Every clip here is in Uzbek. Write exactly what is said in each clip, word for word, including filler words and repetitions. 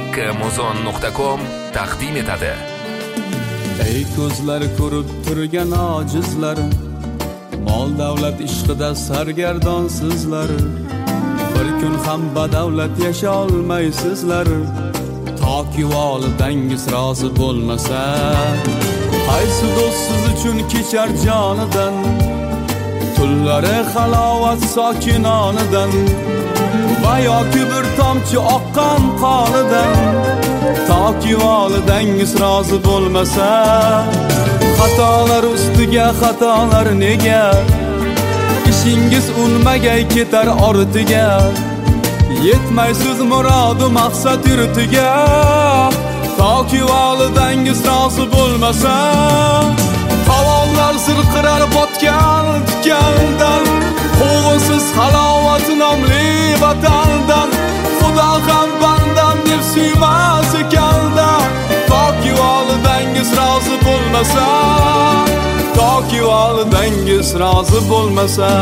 muzon nuqta com taqdim etadi. Ey ko'zlar ko'rib turgan ojizlar, mol davlat ishqida sargardon sizlar. Bir kun ham badavlat yasha olmaysizlar, toki volidangiz rozi bo'lmasa. Qaysi do'st siz uchun kechar jonidan, tunlari halovat sokinonidan, va yoki bir tomchi oqqan qonidan, toki volidangiz rozi bo'lmasa. Xatolar ustiga xatolar nega, ishingiz unmagay ketar ortiga, yetmaysiz murodu maqsad yurtiga, toki volidangiz rozi bo'lmasa. Qavonlar zirqirar botgan tikandan, quvsiz halovat nomli vatandan, Xudo ham bandam deb suymas ekanda, toki volidangiz rozi bo'lmasa, toki volidangiz rozi bo'lmasa.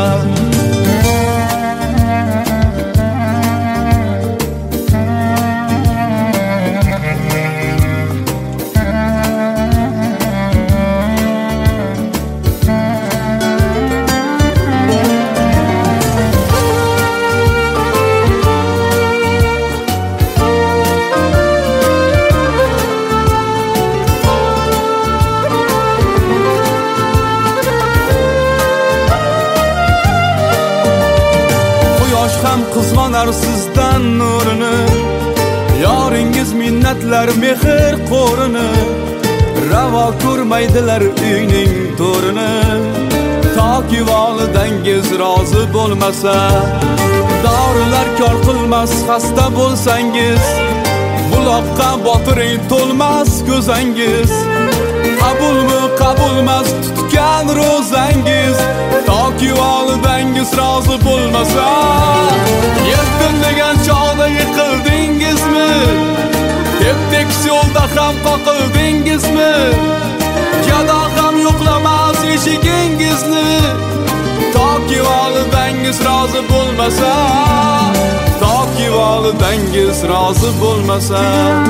Ham qizg'onar sizdan nurini, yoringiz minnatlar mehr qo'rini, ravo ko'rmaydilar uyning to'rini, toki volidangiz rozi bo'lmasa. Dorilar kor qilmas xasta bo'lsangiz, buloqqa botiring to'lmas ko'zangiz. Qabulmi qabulmas tutgan ro'zangiz, toki volidangiz rozi bo'lmasa. Yetdim degan chog'da yiqildingizmi, tep-tekis yo'lda ham qoqildingizmi, jado ham yo'qlamas eshigingizni, toki volidangiz rozi bo'lmasa, toki volidangiz rozi bo'lmasa.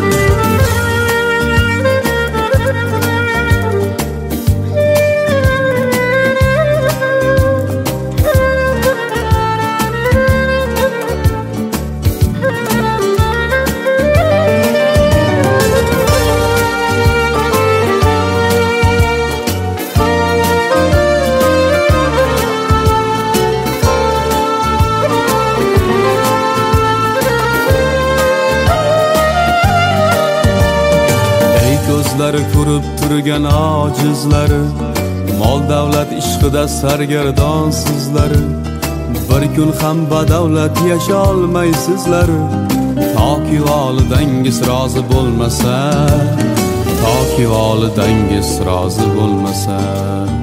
Ko'zlar ko'rib turgan ojizlar, mol davlat ishqida sargardon sizlar. Bir kun ham badavlat yasha olmaysizlar, toki volidangiz rozi bo'lmasa, toki volidangiz rozi bo'lmasa.